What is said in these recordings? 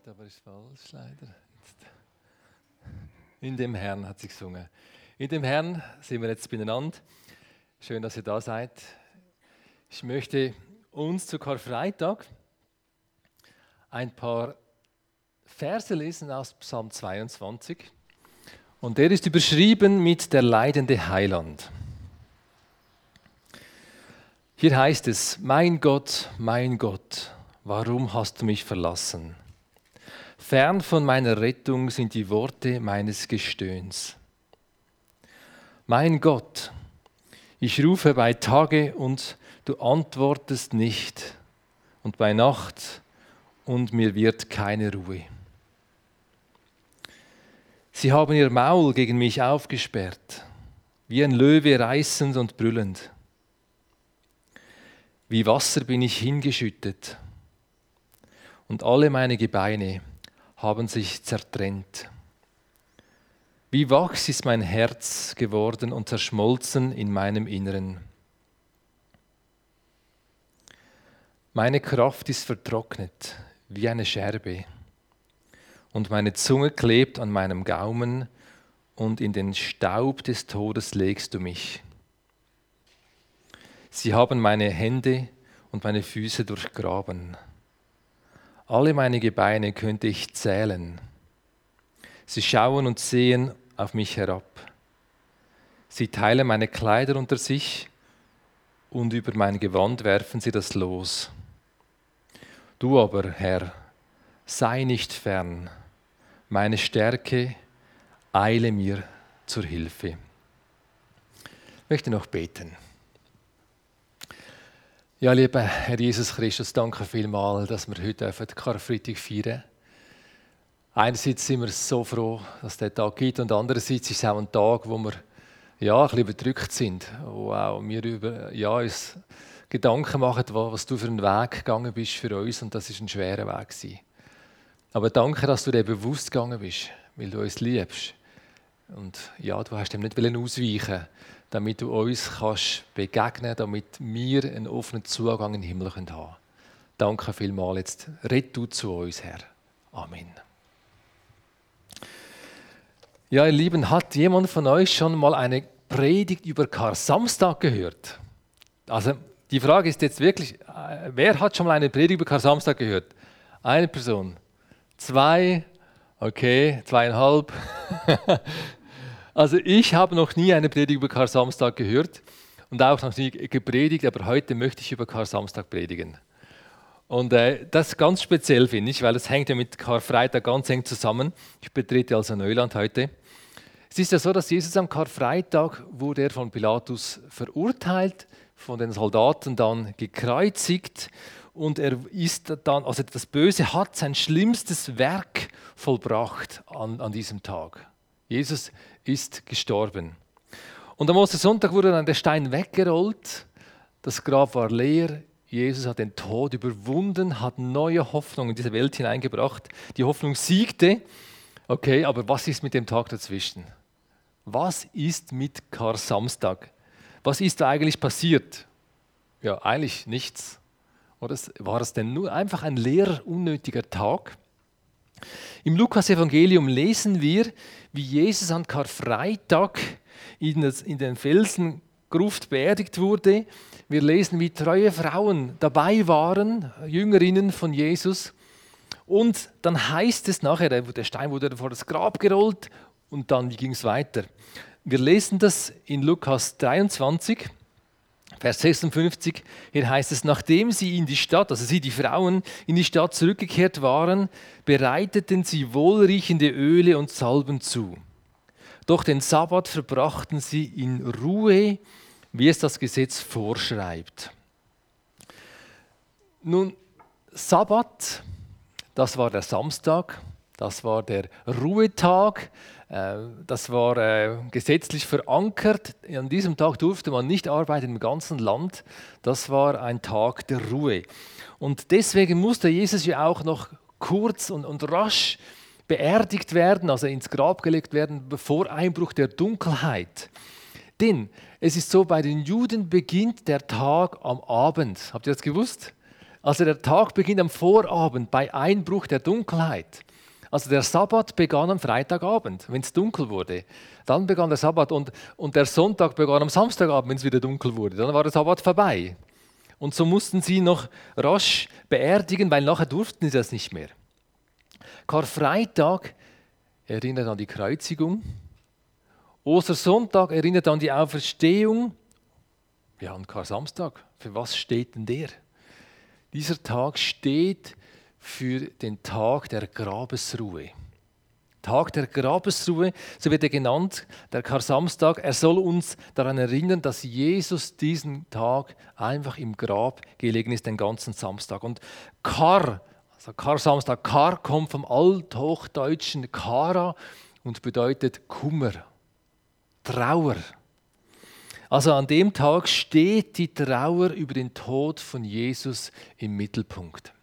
gehört, aber ist falsch leider. In dem Herrn hat sie gesungen. In dem Herrn sind wir jetzt beieinander. Schön, dass ihr da seid. Ich möchte uns zu Karfreitag ein paar Verse lesen aus Psalm 22. Und der ist überschrieben mit der leidende Heiland. Hier heißt es: mein Gott, warum hast du mich verlassen? Fern von meiner Rettung sind die Worte meines Gestöhns. Mein Gott, ich rufe bei Tage und du antwortest nicht, und bei Nacht und mir wird keine Ruhe. Sie haben ihr Maul gegen mich aufgesperrt, wie ein Löwe reißend und brüllend. Wie Wasser bin ich hingeschüttet, und alle meine Gebeine haben sich zertrennt. Wie Wachs ist mein Herz geworden und zerschmolzen in meinem Inneren. Meine Kraft ist vertrocknet wie eine Scherbe, und meine Zunge klebt an meinem Gaumen, und in den Staub des Todes legst du mich. Sie haben meine Hände und meine Füße durchgraben. Alle meine Gebeine könnte ich zählen. Sie schauen und sehen auf mich herab. Sie teilen meine Kleider unter sich, und über mein Gewand werfen sie das Los. Du aber, Herr, sei nicht fern. Meine Stärke, eile mir zur Hilfe. Ich möchte noch beten. Ja, lieber Herr Jesus Christus, danke vielmals, dass wir heute Karfreitag feiern dürfen. Einerseits sind wir so froh, dass es diesen Tag gibt, und andererseits ist es auch ein Tag, wo wir ein bisschen bedrückt sind, wo auch wir uns Gedanken machen, was du für einen Weg gegangen bist für uns, und das ist ein schwerer Weg gewesen. Aber danke, dass du dir bewusst gegangen bist, weil du uns liebst. Und ja, du hast dem nicht ausweichen, damit du uns kannst begegnen, damit wir einen offenen Zugang in den Himmel haben können. Danke vielmals. Jetzt red du zu uns, Herr. Amen. Ja, ihr Lieben, hat jemand von euch schon mal eine Predigt über Kar-Samstag gehört? Also die Frage ist jetzt wirklich, wer hat schon mal eine Predigt über Kar-Samstag gehört? Eine Person. 2, okay, 2,5. Also ich habe noch nie eine Predigt über Kar-Samstag gehört und auch noch nie gepredigt, aber heute möchte ich über Kar-Samstag predigen. Und das ist ganz speziell, finde ich, weil das hängt ja mit Karfreitag ganz eng zusammen. Ich betrete also Neuland heute. Es ist ja so, dass Jesus am Karfreitag wurde er von Pilatus verurteilt, von den Soldaten dann gekreuzigt, und er ist dann, also das Böse hat sein schlimmstes Werk vollbracht an diesem Tag. Jesus ist gestorben. Und am Ostersonntag wurde dann der Stein weggerollt, das Grab war leer, Jesus hat den Tod überwunden, hat neue Hoffnung in diese Welt hineingebracht. Die Hoffnung siegte. Okay, aber was ist mit dem Tag dazwischen? Was ist mit Kar-Samstag? Was ist da eigentlich passiert? Ja, eigentlich nichts. Oder war es denn nur einfach ein leerer, unnötiger Tag? Im Lukas-Evangelium lesen wir, wie Jesus an Karfreitag in den Felsengruft beerdigt wurde. Wir lesen, wie treue Frauen dabei waren, Jüngerinnen von Jesus. Und dann heißt es nachher, der Stein wurde vor das Grab gerollt, und dann ging es weiter. Wir lesen das in Lukas 23, Vers 56. Hier heißt es: Nachdem sie in die Stadt, also sie, die Frauen, in die Stadt zurückgekehrt waren, bereiteten sie wohlriechende Öle und Salben zu. Doch den Sabbat verbrachten sie in Ruhe, wie es das Gesetz vorschreibt. Nun, Sabbat, das war der Samstag, das war der Ruhetag, das war gesetzlich verankert. An diesem Tag durfte man nicht arbeiten im ganzen Land. Das war ein Tag der Ruhe. Und deswegen musste Jesus ja auch noch kurz und rasch beerdigt werden, also ins Grab gelegt werden, bevor Einbruch der Dunkelheit. Denn es ist so, bei den Juden beginnt der Tag am Abend. Habt ihr das gewusst? Also der Tag beginnt am Vorabend bei Einbruch der Dunkelheit. Also der Sabbat begann am Freitagabend, wenn es dunkel wurde. Dann begann der Sabbat und der Sonntag begann am Samstagabend, wenn es wieder dunkel wurde. Dann war der Sabbat vorbei. Und so mussten sie noch rasch beerdigen, weil nachher durften sie das nicht mehr. Karfreitag erinnert an die Kreuzigung. Ostersonntag erinnert an die Auferstehung. Ja, und Karsamstag, für was steht denn der? Dieser Tag steht für den Tag der Grabesruhe. Tag der Grabesruhe, so wird er genannt, der Karsamstag. Er soll uns daran erinnern, dass Jesus diesen Tag einfach im Grab gelegen ist, den ganzen Samstag. Und Karsamstag, Kar kommt vom althochdeutschen Kara und bedeutet Kummer, Trauer. Also an dem Tag steht die Trauer über den Tod von Jesus im Mittelpunkt.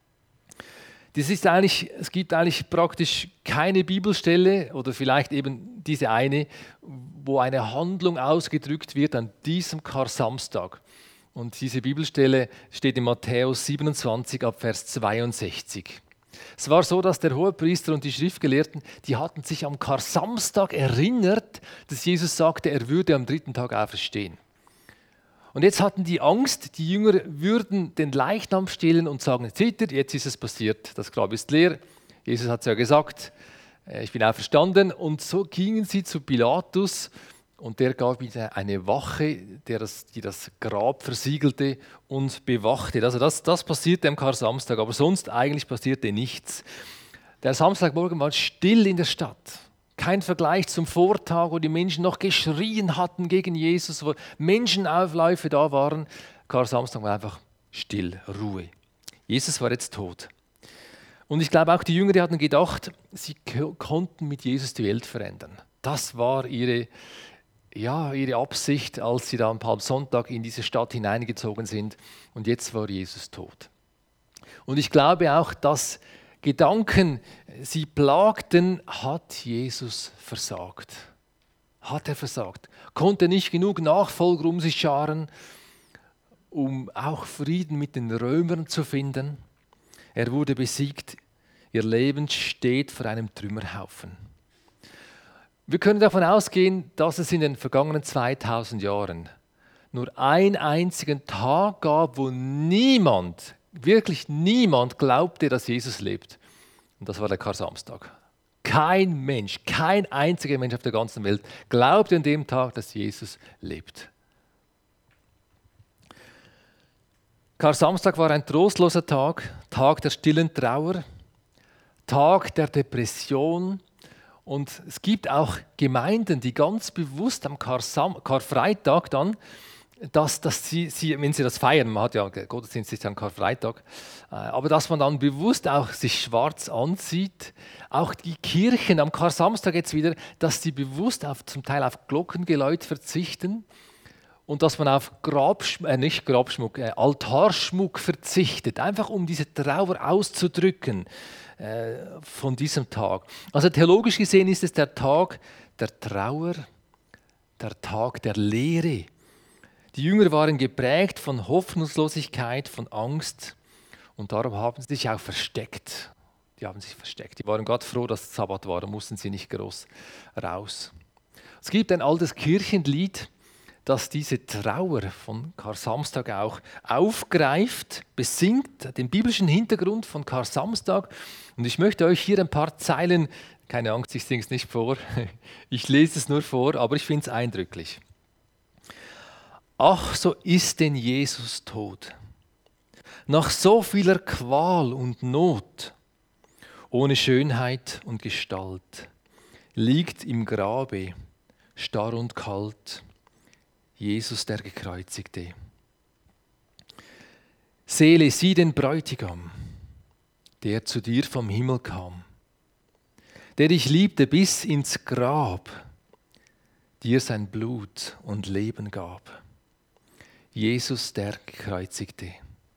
Es gibt eigentlich praktisch keine Bibelstelle oder vielleicht eben diese eine, wo eine Handlung ausgedrückt wird an diesem Karsamstag. Und diese Bibelstelle steht in Matthäus 27 ab Vers 62. Es war so, dass der Hohepriester und die Schriftgelehrten, die hatten sich am Karsamstag erinnert, dass Jesus sagte, er würde am 3. Tag auferstehen. Und jetzt hatten die Angst, die Jünger würden den Leichnam stehlen und sagen, seht ihr, jetzt ist es passiert, das Grab ist leer. Jesus hat es ja gesagt, ich bin auferstanden. Und so gingen sie zu Pilatus und der gab ihnen eine Wache, die das Grab versiegelte und bewachte. Also das passierte am Karsamstag, aber sonst eigentlich passierte nichts. Der Samstagmorgen war still in der Stadt. Kein Vergleich zum Vortag, wo die Menschen noch geschrien hatten gegen Jesus, wo Menschenaufläufe da waren. Karsamstag war einfach still, Ruhe. Jesus war jetzt tot. Und ich glaube auch die Jünger, die hatten gedacht, sie konnten mit Jesus die Welt verändern. Das war ihre Absicht, als sie da am Palmsonntag in diese Stadt hineingezogen sind. Und jetzt war Jesus tot. Und ich glaube auch, dass Gedanken sie plagten, hat Jesus versagt? Hat er versagt? Konnte nicht genug Nachfolger um sich scharen, um auch Frieden mit den Römern zu finden? Er wurde besiegt. Ihr Leben steht vor einem Trümmerhaufen. Wir können davon ausgehen, dass es in den vergangenen 2000 Jahren nur einen einzigen Tag gab, wo wirklich niemand glaubte, dass Jesus lebt. Und das war der Karsamstag. Kein Mensch, kein einziger Mensch auf der ganzen Welt glaubte an dem Tag, dass Jesus lebt. Karsamstag war ein trostloser Tag, Tag der stillen Trauer, Tag der Depression. Und es gibt auch Gemeinden, die ganz bewusst am Karfreitag dann, dass sie, wenn sie das feiern, man hat ja Gottesdienst ist am Karfreitag, aber dass man dann bewusst auch sich schwarz anzieht, auch die Kirchen am Karsamstag jetzt wieder, dass sie bewusst zum Teil auf Glockengeläut verzichten und dass man auf Altarschmuck verzichtet, einfach um diese Trauer auszudrücken von diesem Tag. Also theologisch gesehen ist es der Tag der Trauer, der Tag der Leere. Die Jünger waren geprägt von Hoffnungslosigkeit, von Angst und darum haben sie sich auch versteckt. Die haben sich versteckt. Die waren Gott froh, dass es Sabbat war, da mussten sie nicht groß raus. Es gibt ein altes Kirchenlied, das diese Trauer von Karsamstag auch aufgreift, besingt, den biblischen Hintergrund von Karsamstag. Und ich möchte euch hier ein paar Zeilen, keine Angst, ich singe es nicht vor, ich lese es nur vor, aber ich finde es eindrücklich. Ach, so ist denn Jesus tot. Nach so vieler Qual und Not, ohne Schönheit und Gestalt, liegt im Grabe, starr und kalt, Jesus der Gekreuzigte. Seele, sieh den Bräutigam, der zu dir vom Himmel kam, der dich liebte bis ins Grab, dir sein Blut und Leben gab. Jesus der Gekreuzigte.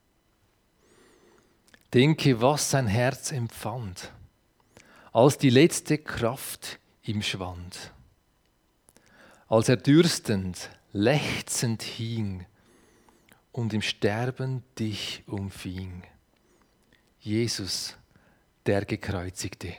Denke, was sein Herz empfand, als die letzte Kraft ihm schwand, als er dürstend, lechzend hing und im Sterben dich umfing. Jesus, der Gekreuzigte.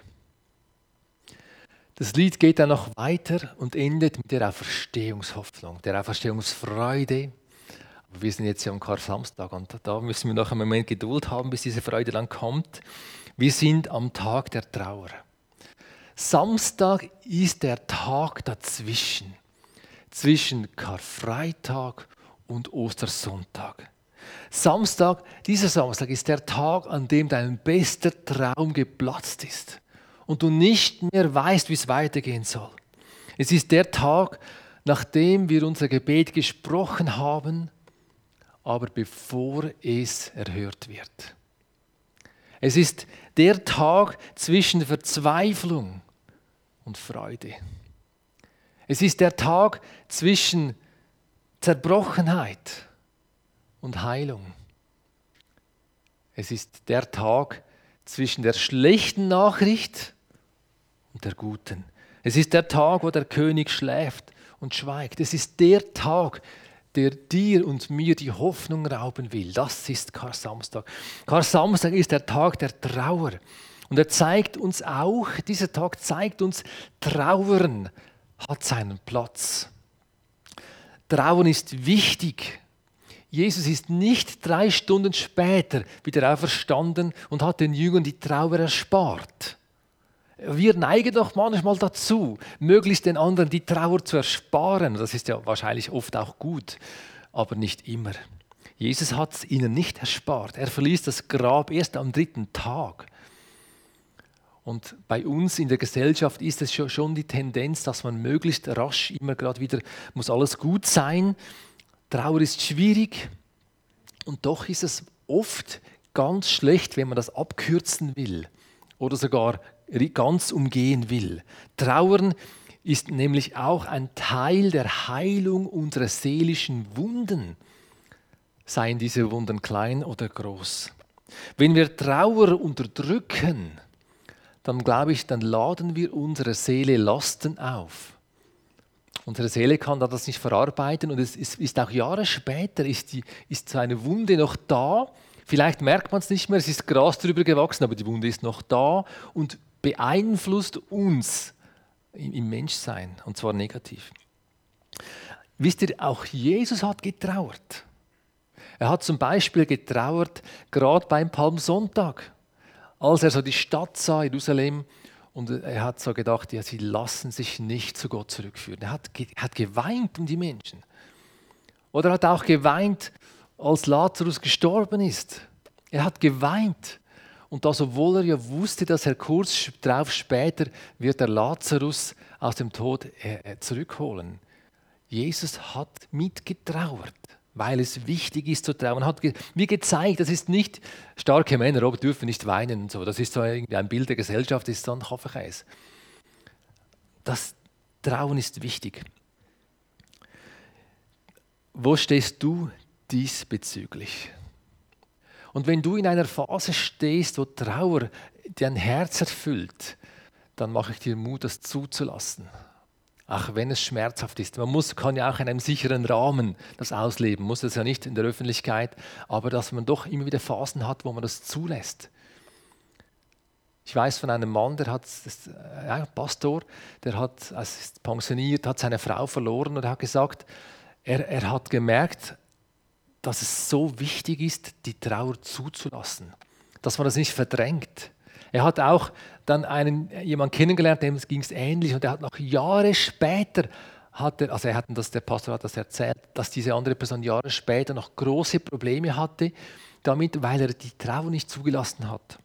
Das Lied geht dann noch weiter und endet mit der Auferstehungshoffnung, der Auferstehungsfreude. Wir sind jetzt ja am Karsamstag und da müssen wir noch einen Moment Geduld haben, bis diese Freude dann kommt. Wir sind am Tag der Trauer. Samstag ist der Tag dazwischen, zwischen Karfreitag und Ostersonntag. Dieser Samstag ist der Tag, an dem dein bester Traum geplatzt ist und du nicht mehr weißt, wie es weitergehen soll. Es ist der Tag, nachdem wir unser Gebet gesprochen haben, aber bevor es erhört wird. Es ist der Tag zwischen Verzweiflung und Freude. Es ist der Tag zwischen Zerbrochenheit und Heilung. Es ist der Tag zwischen der schlechten Nachricht und der guten. Es ist der Tag, wo der König schläft und schweigt. Es ist der Tag, der dir und mir die Hoffnung rauben will. Das ist Karsamstag. Karsamstag ist der Tag der Trauer. Und er zeigt uns auch, dieser Tag zeigt uns, Trauern hat seinen Platz. Trauern ist wichtig. Jesus ist nicht 3 Stunden später wieder auferstanden und hat den Jüngern die Trauer erspart. Wir neigen doch manchmal dazu, möglichst den anderen die Trauer zu ersparen. Das ist ja wahrscheinlich oft auch gut, aber nicht immer. Jesus hat es ihnen nicht erspart. Er verließ das Grab erst am 3. Tag. Und bei uns in der Gesellschaft ist es schon die Tendenz, dass man möglichst rasch immer gerade wieder, muss alles gut sein. Trauer ist schwierig und doch ist es oft ganz schlecht, wenn man das abkürzen will oder sogar ganz umgehen will. Trauern ist nämlich auch ein Teil der Heilung unserer seelischen Wunden, seien diese Wunden klein oder groß. Wenn wir Trauer unterdrücken, dann glaube ich, dann laden wir unserer Seele Lasten auf. Unsere Seele kann das nicht verarbeiten und es ist auch Jahre später, ist so eine Wunde noch da. Vielleicht merkt man es nicht mehr, es ist Gras drüber gewachsen, aber die Wunde ist noch da und beeinflusst uns im Menschsein, und zwar negativ. Wisst ihr, auch Jesus hat getrauert. Er hat zum Beispiel getrauert, gerade beim Palmsonntag, als er so die Stadt sah, Jerusalem, und er hat so gedacht, ja, sie lassen sich nicht zu Gott zurückführen. Er hat geweint um die Menschen. Oder er hat auch geweint, als Lazarus gestorben ist. Er hat geweint. Und das, obwohl er ja wusste, dass er kurz darauf später wird der Lazarus aus dem Tod zurückholen. Jesus hat mitgetrauert, weil es wichtig ist zu trauern. Hat mir gezeigt, das ist nicht, starke Männer dürfen nicht weinen und so. Das ist so irgendwie ein Bild der Gesellschaft, das ist so ein Kaffeekäse. Das Trauen ist wichtig. Wo stehst du diesbezüglich? Und wenn du in einer Phase stehst, wo Trauer dein Herz erfüllt, dann mache ich dir Mut, das zuzulassen. Auch wenn es schmerzhaft ist. Kann ja auch in einem sicheren Rahmen das ausleben, muss das ja nicht in der Öffentlichkeit, aber dass man doch immer wieder Phasen hat, wo man das zulässt. Ich weiß von einem Mann, Pastor, ist pensioniert, hat seine Frau verloren und er hat gesagt, er hat gemerkt, dass es so wichtig ist, die Trauer zuzulassen, dass man das nicht verdrängt. Er hat auch dann jemanden kennengelernt, dem ging es ähnlich und er hat noch Jahre später, der Pastor hat das erzählt, dass diese andere Person Jahre später noch große Probleme hatte damit, weil er die Trauer nicht zugelassen hat.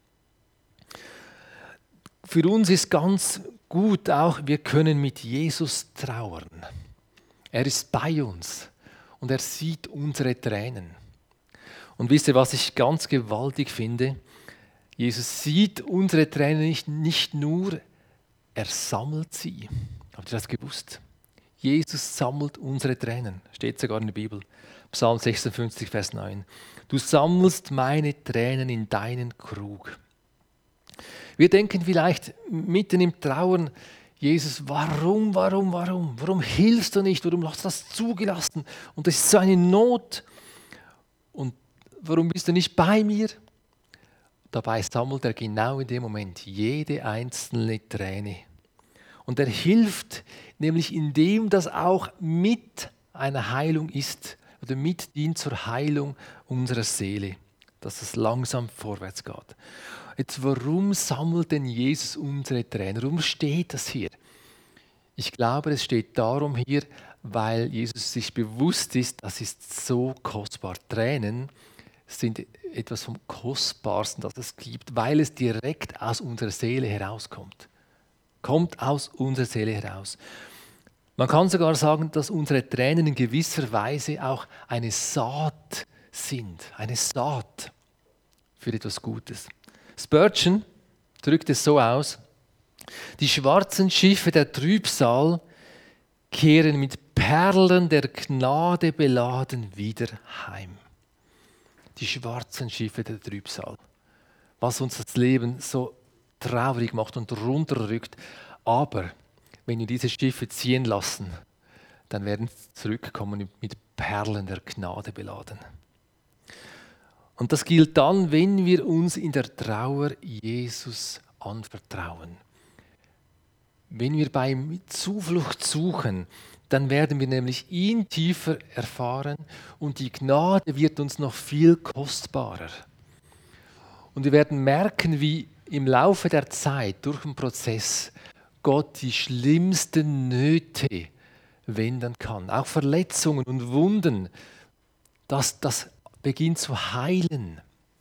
Für uns ist ganz gut auch, wir können mit Jesus trauern. Er ist bei uns. Und er sieht unsere Tränen. Und wisst ihr, was ich ganz gewaltig finde? Jesus sieht unsere Tränen nicht nur, er sammelt sie. Habt ihr das gewusst? Jesus sammelt unsere Tränen. Steht sogar in der Bibel. Psalm 56, Vers 9. Du sammelst meine Tränen in deinen Krug. Wir denken vielleicht mitten im Trauern, Jesus, warum hilfst du nicht? Warum hast du das zugelassen? Und das ist so eine Not. Und warum bist du nicht bei mir? Dabei sammelt er genau in dem Moment jede einzelne Träne. Und er hilft nämlich, indem das auch mit einer Heilung ist oder mit dient zur Heilung unserer Seele, dass es langsam vorwärts geht. Jetzt, warum sammelt denn Jesus unsere Tränen? Warum steht das hier? Ich glaube, es steht darum hier, weil Jesus sich bewusst ist, das ist so kostbar. Tränen sind etwas vom Kostbarsten, das es gibt, weil es direkt aus unserer Seele herauskommt. Kommt aus unserer Seele heraus. Man kann sogar sagen, dass unsere Tränen in gewisser Weise auch eine Saat sind. Eine Saat für etwas Gutes. Spurgeon drückt es so aus: Die schwarzen Schiffe der Trübsal kehren mit Perlen der Gnade beladen wieder heim. Die schwarzen Schiffe der Trübsal. Was uns das Leben so traurig macht und runterrückt. Aber wenn wir diese Schiffe ziehen lassen, dann werden sie zurückkommen mit Perlen der Gnade beladen. Und das gilt dann, wenn wir uns in der Trauer Jesus anvertrauen. Wenn wir bei ihm Zuflucht suchen, dann werden wir nämlich ihn tiefer erfahren und die Gnade wird uns noch viel kostbarer. Und wir werden merken, wie im Laufe der Zeit, durch den Prozess, Gott die schlimmsten Nöte wenden kann. Auch Verletzungen und Wunden, das beginnt zu heilen,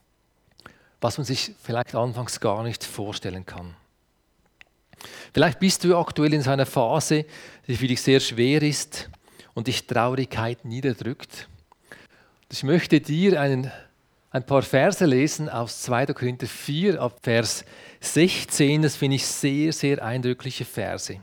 was man sich vielleicht anfangs gar nicht vorstellen kann. Vielleicht bist du aktuell in so einer Phase, die für dich sehr schwer ist und dich Traurigkeit niederdrückt. Ich möchte dir ein paar Verse lesen aus 2. Korinther 4 ab Vers 16. Das finde ich sehr, sehr eindrückliche Verse.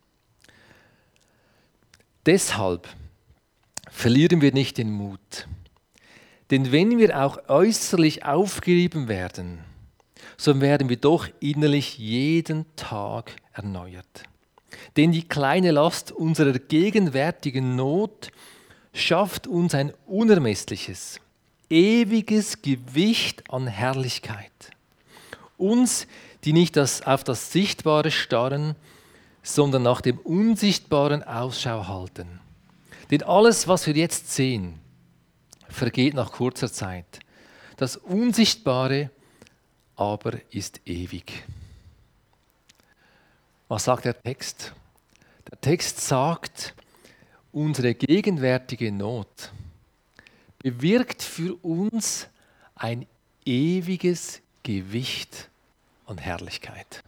Deshalb verlieren wir nicht den Mut. Denn wenn wir auch äußerlich aufgerieben werden, so werden wir doch innerlich jeden Tag erneuert. Denn die kleine Last unserer gegenwärtigen Not schafft uns ein unermessliches, ewiges Gewicht an Herrlichkeit. Uns, die nicht auf das Sichtbare starren, sondern nach dem Unsichtbaren Ausschau halten. Denn alles, was wir jetzt sehen, vergeht nach kurzer Zeit. Das Unsichtbare aber ist ewig. Was sagt der Text? Der Text sagt, unsere gegenwärtige Not bewirkt für uns ein ewiges Gewicht an Herrlichkeit.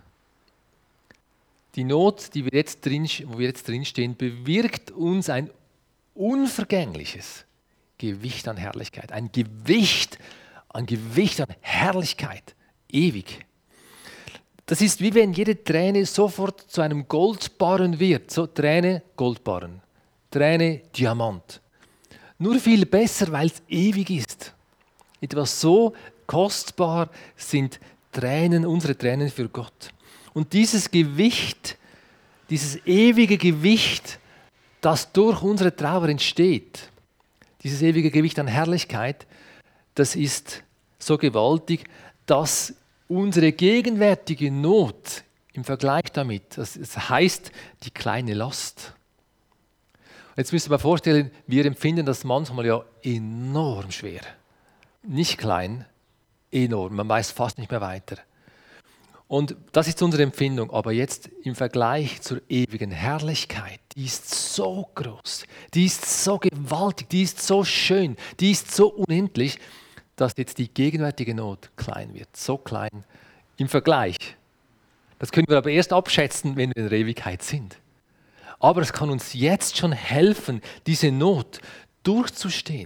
Die Not, wo wir jetzt drinstehen, bewirkt uns ein unvergängliches Gewicht an Herrlichkeit. Ein Gewicht an Herrlichkeit. Ewig. Das ist wie wenn jede Träne sofort zu einem Goldbarren wird. So Träne, Goldbarren. Träne, Diamant. Nur viel besser, weil es ewig ist. Etwas so kostbar sind unsere Tränen für Gott. Und dieses Gewicht, dieses ewige Gewicht, das durch unsere Trauer entsteht, dieses ewige Gewicht an Herrlichkeit, das ist so gewaltig, dass unsere gegenwärtige Not im Vergleich damit, das heißt die kleine Last. Jetzt müsst ihr mal vorstellen, wir empfinden das manchmal ja enorm schwer. Nicht klein, enorm, man weiß fast nicht mehr weiter. Und das ist unsere Empfindung, aber jetzt im Vergleich zur ewigen Herrlichkeit, die ist so groß, die ist so gewaltig, die ist so schön, die ist so unendlich, dass jetzt die gegenwärtige Not klein wird, so klein im Vergleich. Das können wir aber erst abschätzen, wenn wir in der Ewigkeit sind. Aber es kann uns jetzt schon helfen, diese Not durchzustehen.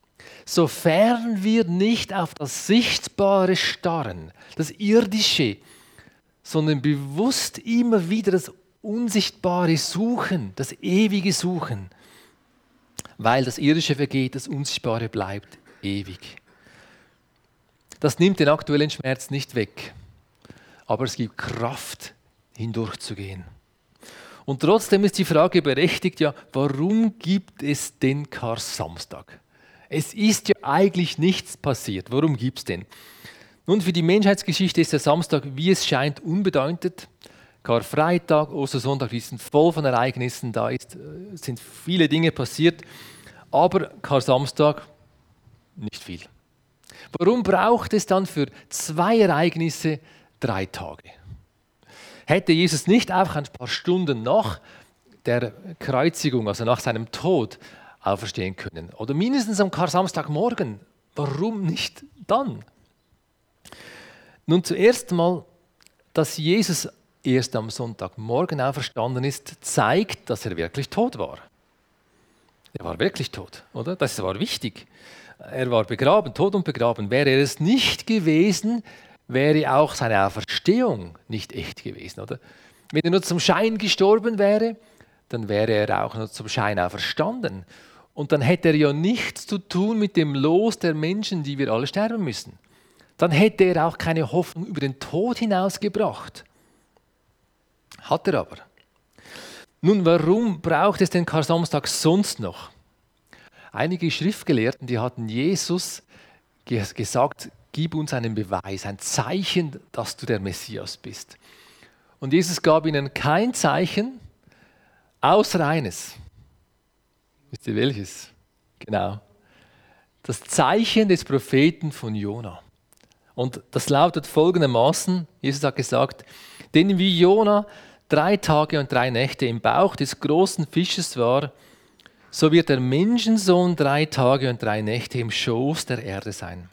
Sofern wir nicht auf das Sichtbare starren, das Irdische, sondern bewusst immer wieder das Unsichtbare suchen, das Ewige suchen, weil das Irdische vergeht, das Unsichtbare bleibt ewig. Das nimmt den aktuellen Schmerz nicht weg, aber es gibt Kraft, hindurchzugehen. Und trotzdem ist die Frage berechtigt, ja, warum gibt es den Karsamstag? Es ist ja eigentlich nichts passiert. Warum gibt es denn? Nun, für die Menschheitsgeschichte ist der Samstag, wie es scheint, unbedeutend. Karfreitag, Ostersonntag, die sind voll von Ereignissen, sind viele Dinge passiert. Aber Kar-Samstag, nicht viel. Warum braucht es dann für 2 Ereignisse 3 Tage? Hätte Jesus nicht einfach ein paar Stunden nach der Kreuzigung, also nach seinem Tod, auferstehen können? Oder mindestens am Kar-Samstagmorgen? Warum nicht dann? Nun, zuerst mal, dass Jesus erst am Sonntagmorgen auferstanden ist, zeigt, dass er wirklich tot war. Er war wirklich tot, oder? Das war wichtig. Er war begraben, tot und begraben. Wäre er es nicht gewesen, wäre auch seine Auferstehung nicht echt gewesen, oder? Wenn er nur zum Schein gestorben wäre, dann wäre er auch nur zum Schein auferstanden. Und dann hätte er ja nichts zu tun mit dem Los der Menschen, die wir alle sterben müssen. Dann hätte er auch keine Hoffnung über den Tod hinausgebracht. Hat er aber. Nun, warum braucht es den Kar-Samstag sonst noch? Einige Schriftgelehrten, die hatten Jesus gesagt, gib uns einen Beweis, ein Zeichen, dass du der Messias bist. Und Jesus gab ihnen kein Zeichen, außer eines. Wisst ihr welches? Genau. Das Zeichen des Propheten von Jona. Und das lautet folgendermaßen, Jesus hat gesagt, denn wie Jona 3 Tage und 3 Nächte im Bauch des großen Fisches war, so wird der Menschensohn 3 Tage und 3 Nächte im Schoß der Erde sein.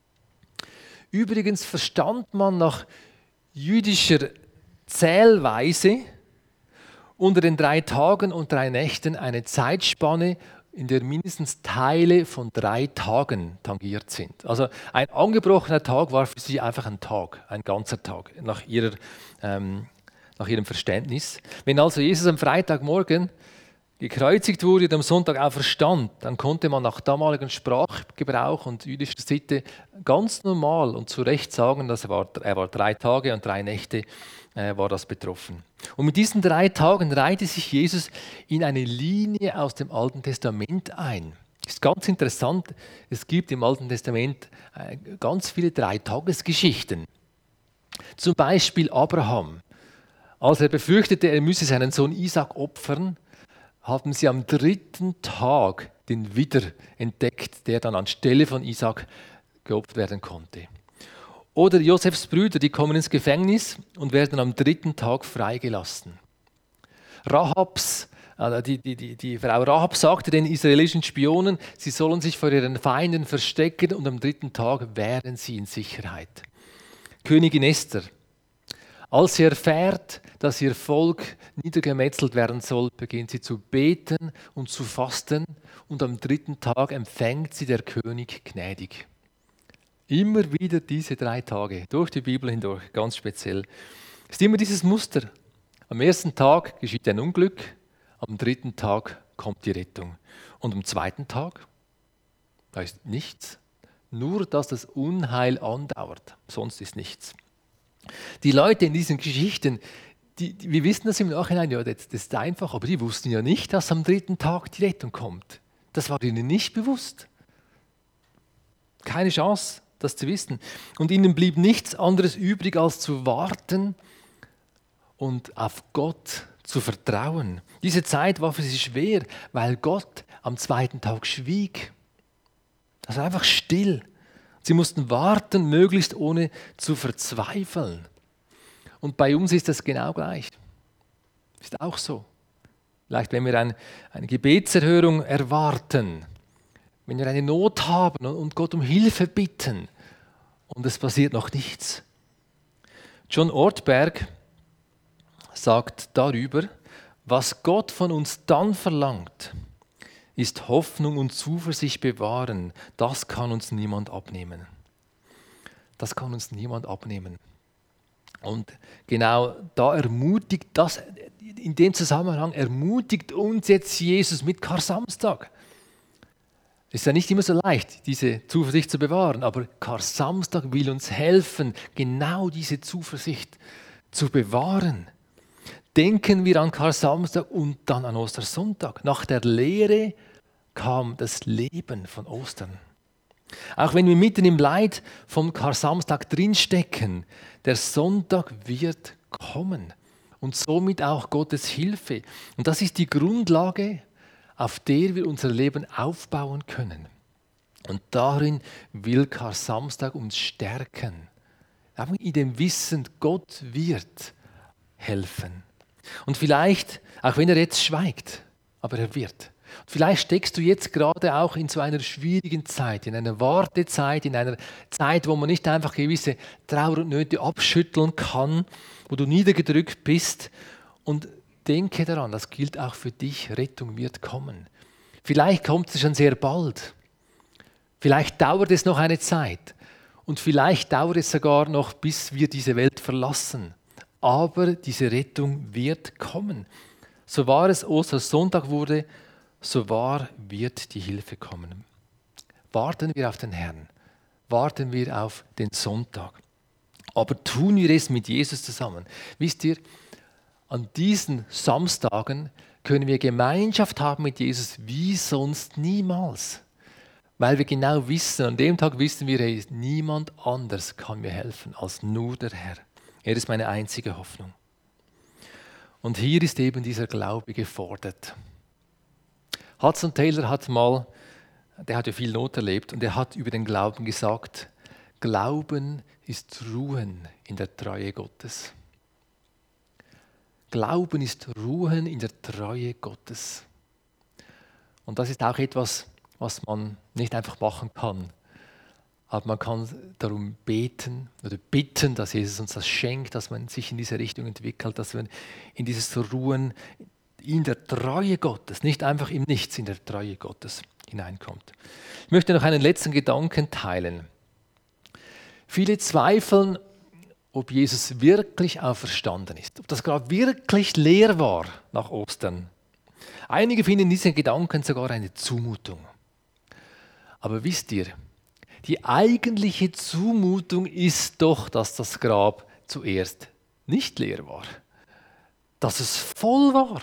Übrigens verstand man nach jüdischer Zählweise unter den 3 Tagen und 3 Nächten eine Zeitspanne, in der mindestens Teile von 3 Tagen tangiert sind. Also ein angebrochener Tag war für sie einfach ein Tag, ein ganzer Tag, nach ihrem Verständnis. Wenn also Jesus am Freitagmorgen gekreuzigt wurde und am Sonntag auferstand, dann konnte man nach damaligem Sprachgebrauch und jüdischer Sitte ganz normal und zu Recht sagen, dass er war 3 Tage und 3 Nächte war das betroffen. Und mit diesen 3 Tagen reihte sich Jesus in eine Linie aus dem Alten Testament ein. Das ist ganz interessant, es gibt im Alten Testament ganz viele 3-Tages-Geschichten. Zum Beispiel Abraham. Als er befürchtete, er müsse seinen Sohn Isaac opfern, haben sie am 3. Tag den Widder entdeckt, der dann anstelle von Isaac geopfert werden konnte. Oder Josefs Brüder, die kommen ins Gefängnis und werden am 3. Tag freigelassen. Die Frau Rahab sagte den israelischen Spionen, sie sollen sich vor ihren Feinden verstecken und am 3. Tag wären sie in Sicherheit. Königin Esther, als sie erfährt, dass ihr Volk niedergemetzelt werden soll, beginnt sie zu beten und zu fasten und am 3. Tag empfängt sie der König gnädig. Immer wieder diese 3 Tage, durch die Bibel hindurch, ganz speziell. Es ist immer dieses Muster. Am 1. Tag geschieht ein Unglück, am 3. Tag kommt die Rettung. Und am 2. Tag, da ist nichts, nur dass das Unheil andauert, sonst ist nichts. Die Leute in diesen Geschichten, wir wissen das im Nachhinein, ja, das ist einfach, aber die wussten ja nicht, dass am 3. Tag die Rettung kommt. Das war ihnen nicht bewusst. Keine Chance, das zu wissen. Und ihnen blieb nichts anderes übrig, als zu warten und auf Gott zu vertrauen. Diese Zeit war für sie schwer, weil Gott am 2. Tag schwieg. Das war einfach still. Sie mussten warten, möglichst ohne zu verzweifeln. Und bei uns ist das genau gleich. Ist auch so. Vielleicht, wenn wir eine Gebetserhörung erwarten, wenn wir eine Not haben und Gott um Hilfe bitten und es passiert noch nichts. John Ortberg sagt darüber, was Gott von uns dann verlangt, ist Hoffnung und Zuversicht bewahren. Das kann uns niemand abnehmen. Das kann uns niemand abnehmen. Und genau da ermutigt das, in dem Zusammenhang ermutigt uns jetzt Jesus mit Kar-Samstag. Es ist ja nicht immer so leicht, diese Zuversicht zu bewahren, aber Kar-Samstag will uns helfen, genau diese Zuversicht zu bewahren. Denken wir an Kar-Samstag und dann an Ostersonntag. Nach der Lehre kam das Leben von Ostern. Auch wenn wir mitten im Leid vom Karsamstag drinstecken, der Sonntag wird kommen und somit auch Gottes Hilfe. Und das ist die Grundlage, auf der wir unser Leben aufbauen können. Und darin will Karsamstag uns stärken. Einfach in dem Wissen, Gott wird helfen. Und vielleicht, auch wenn er jetzt schweigt, aber er wird. Vielleicht steckst du jetzt gerade auch in so einer schwierigen Zeit, in einer Wartezeit, in einer Zeit, wo man nicht einfach gewisse Trauer und Nöte abschütteln kann, wo du niedergedrückt bist. Und denke daran, das gilt auch für dich, Rettung wird kommen. Vielleicht kommt es schon sehr bald. Vielleicht dauert es noch eine Zeit. Und vielleicht dauert es sogar noch, bis wir diese Welt verlassen. Aber diese Rettung wird kommen. So wahr es Ostersonntag wurde, so wahr wird die Hilfe kommen. Warten wir auf den Herrn. Warten wir auf den Sonntag. Aber tun wir es mit Jesus zusammen. Wisst ihr, an diesen Samstagen können wir Gemeinschaft haben mit Jesus wie sonst niemals. Weil wir genau wissen, an dem Tag wissen wir, hey, niemand anders kann mir helfen als nur der Herr. Er ist meine einzige Hoffnung. Und hier ist eben dieser Glaube gefordert. Hudson Taylor der hat ja viel Not erlebt und er hat über den Glauben gesagt, Glauben ist Ruhen in der Treue Gottes. Glauben ist Ruhen in der Treue Gottes. Und das ist auch etwas, was man nicht einfach machen kann. Aber man kann darum beten oder bitten, dass Jesus uns das schenkt, dass man sich in diese Richtung entwickelt, dass man in dieses Ruhen in der Treue Gottes, nicht einfach im Nichts, in der Treue Gottes hineinkommt. Ich möchte noch einen letzten Gedanken teilen. Viele zweifeln, ob Jesus wirklich auferstanden ist, ob das Grab wirklich leer war nach Ostern. Einige finden diesen Gedanken sogar eine Zumutung. Aber wisst ihr, die eigentliche Zumutung ist doch, dass das Grab zuerst nicht leer war, dass es voll war.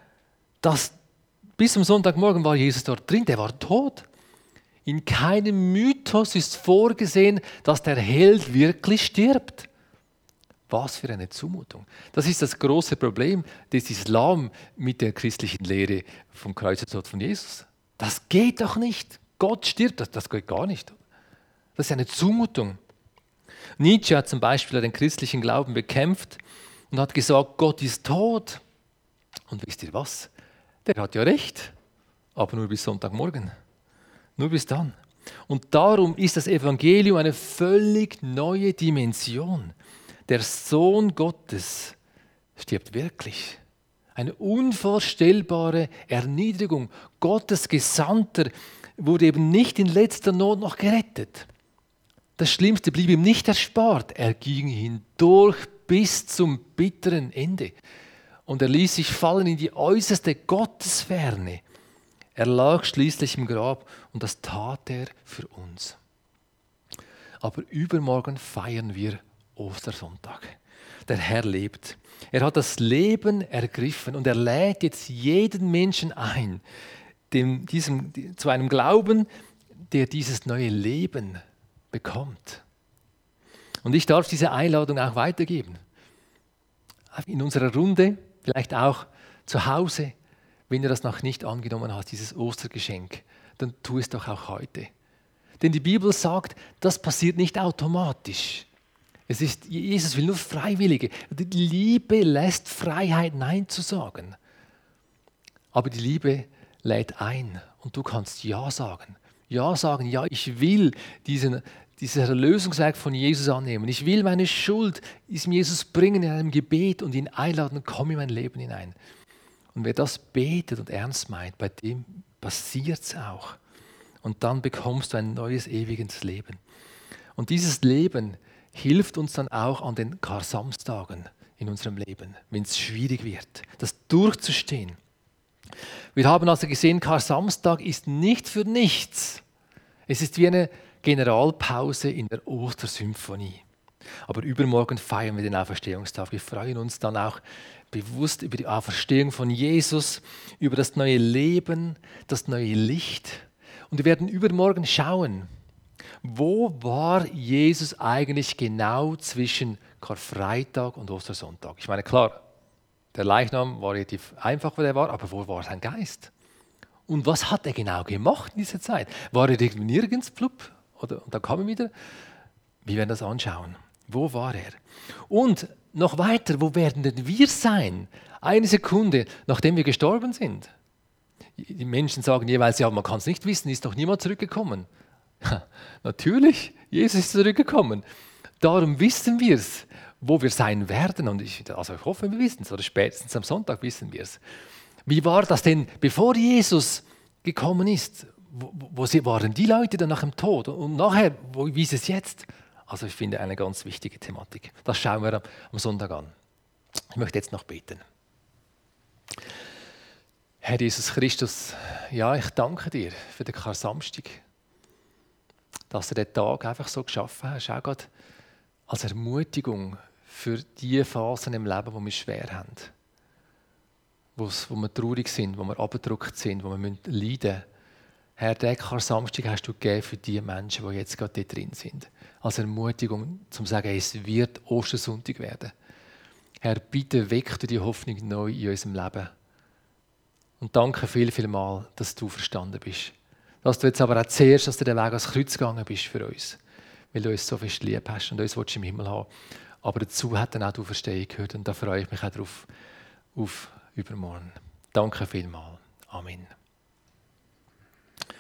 Bis zum Sonntagmorgen war Jesus dort drin, der war tot. In keinem Mythos ist vorgesehen, dass der Held wirklich stirbt. Was für eine Zumutung. Das ist das große Problem des Islam mit der christlichen Lehre vom Kreuzestod von Jesus. Das geht doch nicht. Gott stirbt, das geht gar nicht. Das ist eine Zumutung. Nietzsche hat zum Beispiel den christlichen Glauben bekämpft und hat gesagt, Gott ist tot. Und wisst ihr was? Der hat ja recht, aber nur bis Sonntagmorgen. Nur bis dann. Und darum ist das Evangelium eine völlig neue Dimension. Der Sohn Gottes stirbt wirklich. Eine unvorstellbare Erniedrigung. Gottes Gesandter wurde eben nicht in letzter Not noch gerettet. Das Schlimmste blieb ihm nicht erspart. Er ging hindurch bis zum bitteren Ende. Und er ließ sich fallen in die äußerste Gottesferne. Er lag schließlich im Grab und das tat er für uns. Aber übermorgen feiern wir Ostersonntag. Der Herr lebt. Er hat das Leben ergriffen und er lädt jetzt jeden Menschen ein, zu einem Glauben, der dieses neue Leben bekommt. Und ich darf diese Einladung auch weitergeben. In unserer Runde, vielleicht auch zu Hause, wenn du das noch nicht angenommen hast, dieses Ostergeschenk, dann tu es doch auch heute. Denn die Bibel sagt, das passiert nicht automatisch. Jesus will nur Freiwillige. Die Liebe lässt Freiheit, Nein zu sagen. Aber die Liebe lädt ein und du kannst Ja sagen. Ja sagen, ja, ich will dieses Erlösungswerk von Jesus annehmen. Ich will meine Schuld diesem Jesus bringen in einem Gebet und ihn einladen, komm in mein Leben hinein. Und wer das betet und ernst meint, bei dem passiert es auch. Und dann bekommst du ein neues, ewiges Leben. Und dieses Leben hilft uns dann auch an den Karsamstagen in unserem Leben, wenn es schwierig wird, das durchzustehen. Wir haben also gesehen, Karsamstag ist nicht für nichts. Es ist wie eine Generalpause in der Ostersymphonie. Aber übermorgen feiern wir den Auferstehungstag. Wir freuen uns dann auch bewusst über die Auferstehung von Jesus, über das neue Leben, das neue Licht. Und wir werden übermorgen schauen, wo war Jesus eigentlich genau zwischen Karfreitag und Ostersonntag? Ich meine, klar, der Leichnam war relativ einfach, wo der war, aber wo war sein Geist? Und was hat er genau gemacht in dieser Zeit? War er irgendwie nirgends, plupp? Und dann kam er wieder. Wir werden das anschauen. Wo war er? Und noch weiter, wo werden denn wir sein? Eine Sekunde, nachdem wir gestorben sind. Die Menschen sagen jeweils, ja, man kann es nicht wissen, ist doch niemand zurückgekommen. Natürlich, Jesus ist zurückgekommen. Darum wissen wir es, wo wir sein werden. Und ich hoffe, wir wissen es, oder spätestens am Sonntag wissen wir es. Wie war das denn, bevor Jesus gekommen ist? Wo waren die Leute dann nach dem Tod? Und nachher, wie ist es jetzt? Also ich finde eine ganz wichtige Thematik. Das schauen wir am Sonntag an. Ich möchte jetzt noch beten. Herr Jesus Christus, ja, ich danke dir für den Karsamstag, dass du den Tag einfach so geschaffen hast, auch gerade als Ermutigung für die Phasen im Leben, wo wir schwer haben, wo wir traurig sind, wo wir abgedrückt sind, wo wir leiden müssen. Herr, den Karsamstag hast du gegeben für die Menschen, die jetzt gerade dort drin sind. Als Ermutigung, zum zu sagen, es wird Ostersonntag werden. Herr, bitte weck du die Hoffnung neu in unserem Leben. Und danke viel mal, dass du verstanden bist. Dass du jetzt aber auch zuerst, dass du den Weg ans Kreuz gegangen bist für uns. Weil du uns so fest lieb hast und uns willst im Himmel haben. Aber dazu hat dann auch die Verstehung gehört. Und da freue ich mich auch drauf auf übermorgen. Danke vielmals. Amen.